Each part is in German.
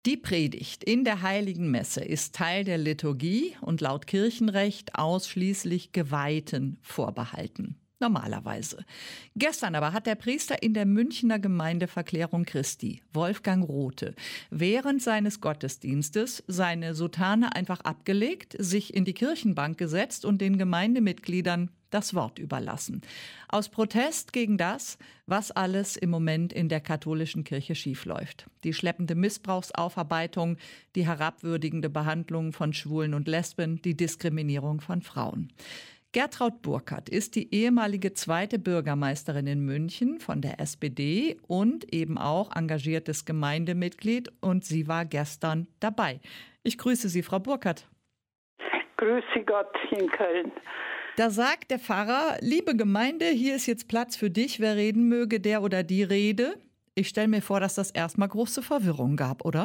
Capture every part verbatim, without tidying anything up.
Die Predigt in der Heiligen Messe ist Teil der Liturgie und laut Kirchenrecht ausschließlich Geweihten vorbehalten. Normalerweise. Gestern aber hat der Priester in der Münchner Gemeindeverklärung Christi, Wolfgang Rothe, während seines Gottesdienstes seine Soutane einfach abgelegt, sich in die Kirchenbank gesetzt und den Gemeindemitgliedern das Wort überlassen. Aus Protest gegen das, was alles im Moment in der katholischen Kirche schiefläuft. Die schleppende Missbrauchsaufarbeitung, die herabwürdigende Behandlung von Schwulen und Lesben, die Diskriminierung von Frauen. Gertraud Burkhardt ist die ehemalige zweite Bürgermeisterin in München von der S P D und eben auch engagiertes Gemeindemitglied, und sie war gestern dabei. Ich grüße Sie, Frau Burkhardt. Grüße Gott in Köln. Da sagt der Pfarrer: Liebe Gemeinde, hier ist jetzt Platz für dich, wer reden möge, der oder die rede. Ich stelle mir vor, dass das erstmal große Verwirrung gab, oder?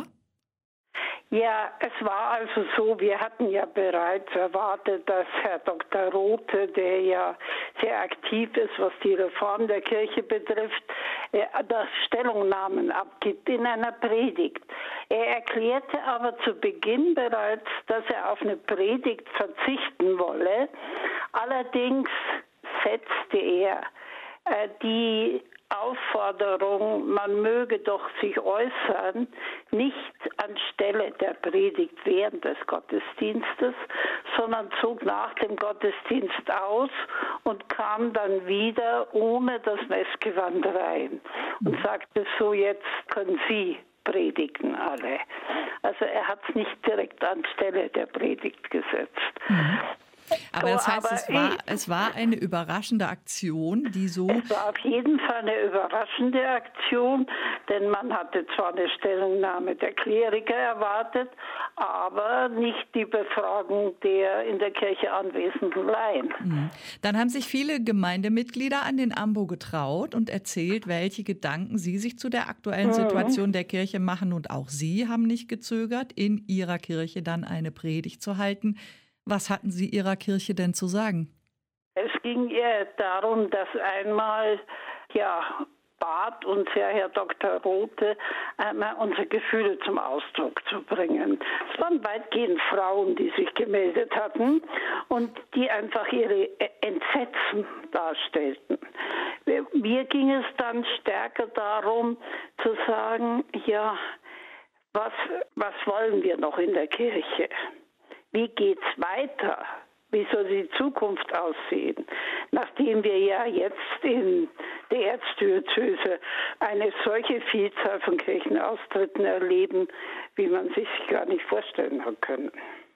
Ja, es war also so, wir hatten ja bereits erwartet, dass Herr Doktor Rothe, der ja sehr aktiv ist, was die Reform der Kirche betrifft, das Stellungnahmen abgibt in einer Predigt. Er erklärte aber zu Beginn bereits, dass er auf eine Predigt verzichten wolle. Allerdings setzte er äh, die Aufforderung, man möge doch sich äußern, nicht anstelle der Predigt während des Gottesdienstes, sondern zog nach dem Gottesdienst aus und kam dann wieder ohne das Messgewand rein und sagte so: Jetzt können Sie predigen alle. Also er hat es nicht direkt anstelle der Predigt gesetzt. Mhm. Aber das heißt, aber es war, ich, es war eine überraschende Aktion, die so... Es war auf jeden Fall eine überraschende Aktion, denn man hatte zwar eine Stellungnahme der Kleriker erwartet, aber nicht die Befragung der in der Kirche anwesenden Laien. Mhm. Dann haben sich viele Gemeindemitglieder an den Ambo getraut und erzählt, welche Gedanken sie sich zu der aktuellen Situation der Kirche machen. Und auch sie haben nicht gezögert, in ihrer Kirche dann eine Predigt zu halten. Was hatten Sie Ihrer Kirche denn zu sagen? Es ging eher darum, dass einmal, ja, bat uns ja Herr Doktor Rothe, einmal unsere Gefühle zum Ausdruck zu bringen. Es waren weitgehend Frauen, die sich gemeldet hatten und die einfach ihre Entsetzen darstellten. Mir ging es dann stärker darum zu sagen, ja, was, was wollen wir noch in der Kirche? Wie geht's weiter? Wie soll die Zukunft aussehen? Nachdem wir ja jetzt in der Erzdiözese eine solche Vielzahl von Kirchenaustritten erleben, wie man sich gar nicht vorstellen hat können.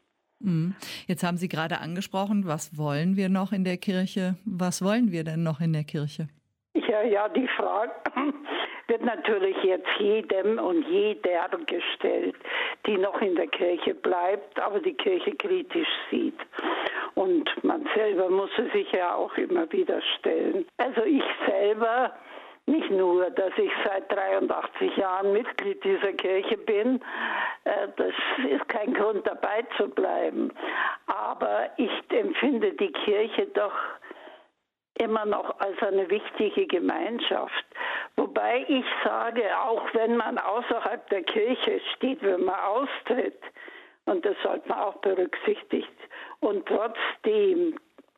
Jetzt haben Sie gerade angesprochen, was wollen wir noch in der Kirche? Was wollen wir denn noch in der Kirche? Ja, ja, die Frage wird natürlich jetzt jedem und jeder gestellt, die noch in der Kirche bleibt, aber die Kirche kritisch sieht. Und man selber muss es sich ja auch immer wieder stellen. Also ich selber, nicht nur, dass ich seit dreiundachtzig Jahren Mitglied dieser Kirche bin, das ist kein Grund dabei zu bleiben, aber ich empfinde die Kirche doch immer noch als eine wichtige Gemeinschaft. Wobei ich sage, auch wenn man außerhalb der Kirche steht, wenn man austritt, und das sollte man auch berücksichtigt, und trotzdem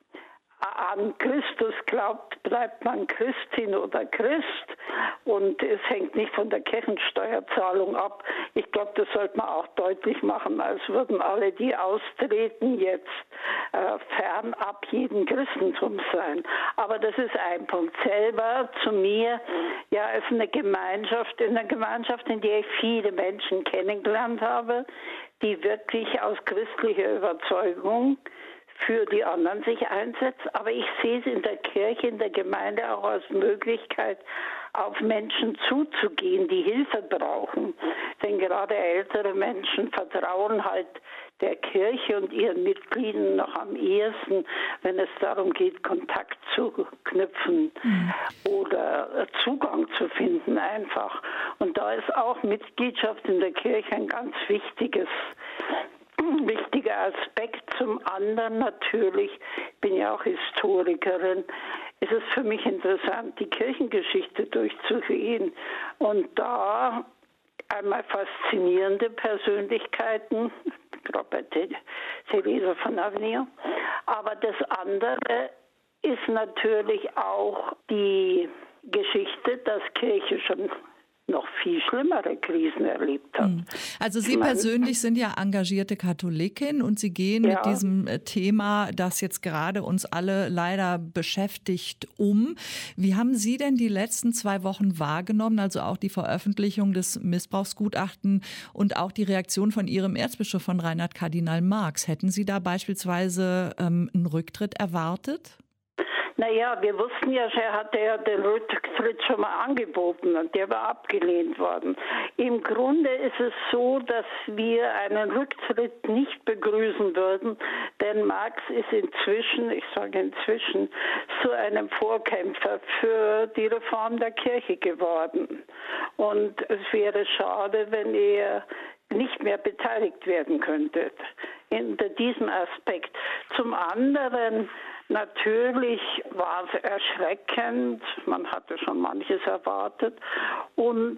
an Christus glaubt, bleibt man Christin oder Christ, und es hängt nicht von der Kirchensteuerzahlung ab. Ich glaube, das sollte man auch deutlich machen, als würden alle, die austreten, jetzt äh, fernab jeden Christentum sein. Aber das ist ein Punkt. Selber zu mir, ja, es ist eine Gemeinschaft, in einer Gemeinschaft, in der ich viele Menschen kennengelernt habe, die wirklich aus christlicher Überzeugung für die anderen sich einsetzt, aber ich sehe es in der Kirche, in der Gemeinde auch als Möglichkeit, auf Menschen zuzugehen, die Hilfe brauchen. Denn gerade ältere Menschen vertrauen halt der Kirche und ihren Mitgliedern noch am ehesten, wenn es darum geht, Kontakt zu knüpfen mhm. oder Zugang zu finden einfach. Und da ist auch Mitgliedschaft in der Kirche ein ganz wichtiges wichtiger Aspekt. Zum anderen natürlich, ich bin ja auch Historikerin, ist es für mich interessant, die Kirchengeschichte durchzugehen. Und da einmal faszinierende Persönlichkeiten, Robert Theresa von Avenir, aber das andere ist natürlich auch die Geschichte, dass Kirche schon noch viel schlimmere Krisen erlebt hat. Also Sie persönlich sind ja engagierte Katholikin und Sie gehen Ja. mit diesem Thema, das jetzt gerade uns alle leider beschäftigt, um. Wie haben Sie denn die letzten zwei Wochen wahrgenommen, also auch die Veröffentlichung des Missbrauchsgutachten und auch die Reaktion von Ihrem Erzbischof, von Reinhard Kardinal Marx? Hätten Sie da beispielsweise ähm, einen Rücktritt erwartet? Naja, wir wussten ja, er hatte ja den Rücktritt schon mal angeboten und der war abgelehnt worden. Im Grunde ist es so, dass wir einen Rücktritt nicht begrüßen würden, denn Marx ist inzwischen, ich sage inzwischen, zu einem Vorkämpfer für die Reform der Kirche geworden. Und es wäre schade, wenn er nicht mehr beteiligt werden könnte unter diesem Aspekt. Zum anderen, natürlich war es erschreckend, man hatte schon manches erwartet. Und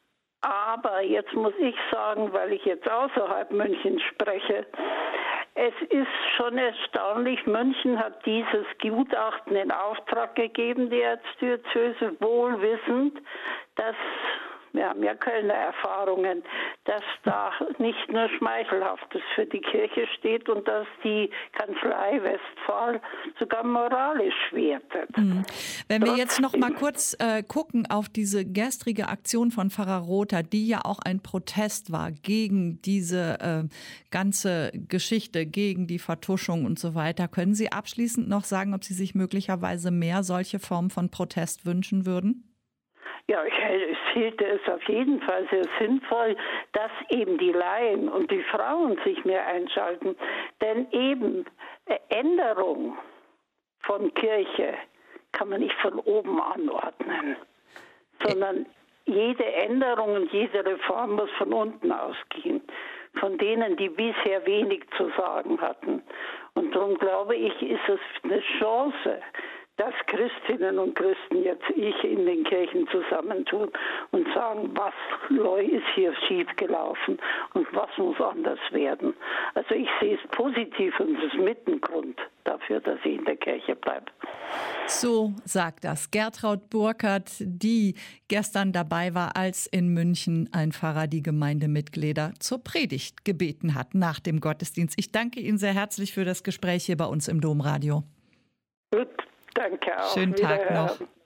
aber jetzt muss ich sagen, weil ich jetzt außerhalb Münchens spreche, es ist schon erstaunlich, München hat dieses Gutachten in Auftrag gegeben, die Erzdiözese, wohl wissend, dass, wir haben ja Kölner Erfahrungen, dass da nicht nur Schmeichelhaftes für die Kirche steht und dass die Kanzlei Westphal sogar moralisch wertet. Mhm. Wenn wir jetzt noch mal kurz äh, gucken auf diese gestrige Aktion von Pfarrer Rother, die ja auch ein Protest war gegen diese äh, ganze Geschichte, gegen die Vertuschung und so weiter. Können Sie abschließend noch sagen, ob Sie sich möglicherweise mehr solche Formen von Protest wünschen würden? Ja, ich hielte es auf jeden Fall sehr sinnvoll, dass eben die Laien und die Frauen sich mehr einschalten. Denn eben Änderung von Kirche kann man nicht von oben anordnen, sondern jede Änderung und jede Reform muss von unten ausgehen, von denen, die bisher wenig zu sagen hatten. Und darum glaube ich, ist es eine Chance, dass Christinnen und Christen jetzt ich in den Kirchen zusammentun und sagen, was ist hier schiefgelaufen und was muss anders werden. Also ich sehe es positiv und es ist mit ein Grund dafür, dass ich in der Kirche bleibe. So sagt das Gertraud Burkhardt, die gestern dabei war, als in München ein Pfarrer die Gemeindemitglieder zur Predigt gebeten hat nach dem Gottesdienst. Ich danke Ihnen sehr herzlich für das Gespräch hier bei uns im Domradio. Gut. Danke auch. Schönen Tag noch.